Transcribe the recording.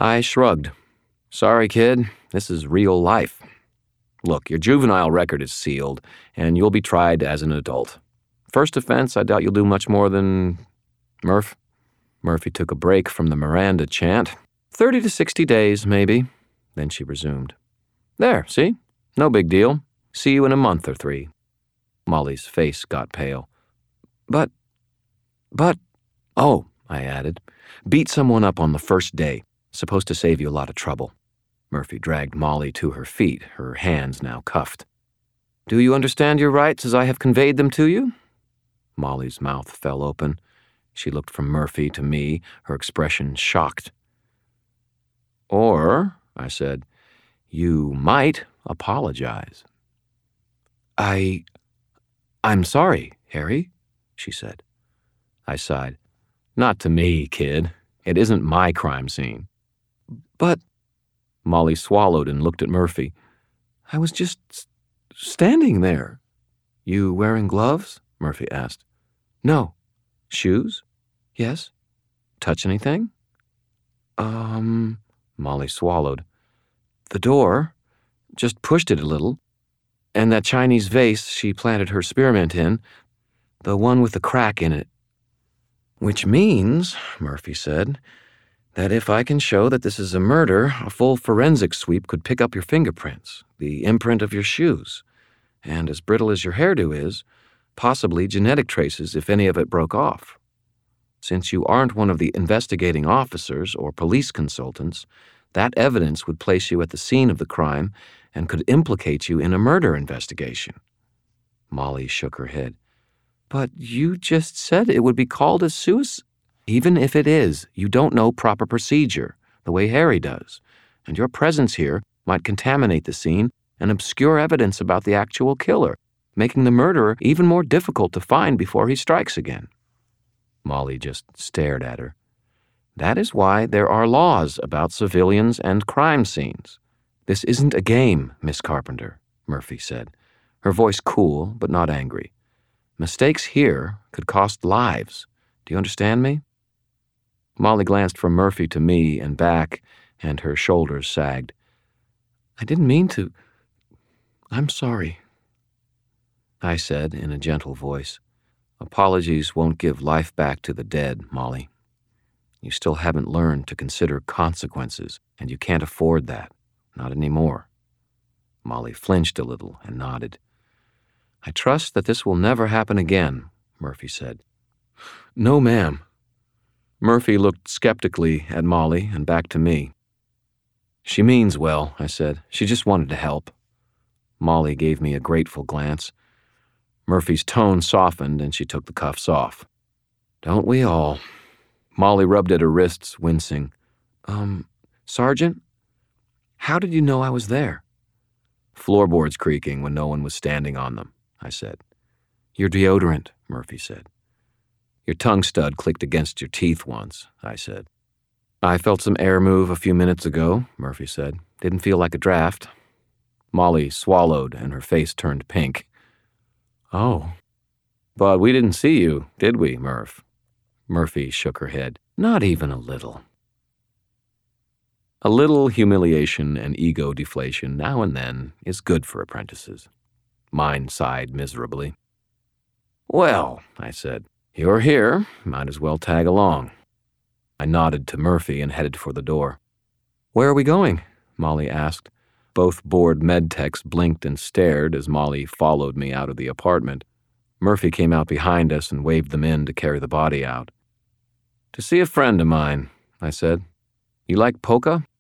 I shrugged. Sorry, kid. This is real life. Look, your juvenile record is sealed, and you'll be tried as an adult. First offense, I doubt you'll do much more than... Murph? Murphy took a break from the Miranda chant. 30 to 60 days, maybe. Then she resumed. There, see? No big deal. See you in a month or 3. Molly's face got pale. But, oh, I added, beat someone up on the first day. Supposed to save you a lot of trouble. Murphy dragged Molly to her feet, her hands now cuffed. Do you understand your rights as I have conveyed them to you? Molly's mouth fell open. She looked from Murphy to me, her expression shocked. Or, I said, you might apologize. I'm sorry, Harry, she said. I sighed. Not to me, kid. It isn't my crime scene. But, Molly swallowed and looked at Murphy. I was just standing there. You wearing gloves? Murphy asked. No. Shoes? Yes. Touch anything? Molly swallowed. The door, just pushed it a little, and that Chinese vase she planted her spearmint in, the one with the crack in it. Which means, Murphy said, that if I can show that this is a murder, a full forensic sweep could pick up your fingerprints, the imprint of your shoes, and as brittle as your hairdo is, possibly genetic traces if any of it broke off. Since you aren't one of the investigating officers or police consultants, that evidence would place you at the scene of the crime and could implicate you in a murder investigation. Molly shook her head. But you just said it would be called a suicide. Even if it is, you don't know proper procedure, the way Harry does, and your presence here might contaminate the scene and obscure evidence about the actual killer, making the murderer even more difficult to find before he strikes again. Molly just stared at her. That is why there are laws about civilians and crime scenes. This isn't a game, Miss Carpenter, Murphy said, her voice cool but not angry. Mistakes here could cost lives. Do you understand me? Molly glanced from Murphy to me and back, and her shoulders sagged. I didn't mean to. I'm sorry, I said in a gentle voice. Apologies won't give life back to the dead, Molly. You still haven't learned to consider consequences, and you can't afford that. Not anymore. Molly flinched a little and nodded. I trust that this will never happen again, Murphy said. No, ma'am. Murphy looked skeptically at Molly and back to me. She means well, I said. She just wanted to help. Molly gave me a grateful glance. Murphy's tone softened and she took the cuffs off. Don't we all? Molly rubbed at her wrists, wincing. Sergeant? How did you know I was there? Floorboards creaking when no one was standing on them, I said. Your deodorant, Murphy said. Your tongue stud clicked against your teeth once, I said. I felt some air move a few minutes ago, Murphy said. Didn't feel like a draft. Molly swallowed and her face turned pink. Oh. But we didn't see you, did we, Murph? Murphy shook her head. Not even a little. A little humiliation and ego deflation now and then is good for apprentices. Mine sighed miserably. Well, I said, you're here. Might as well tag along. I nodded to Murphy and headed for the door. Where are we going? Molly asked. Both bored medtechs blinked and stared as Molly followed me out of the apartment. Murphy came out behind us and waved them in to carry the body out. To see a friend of mine, I said. You like polka?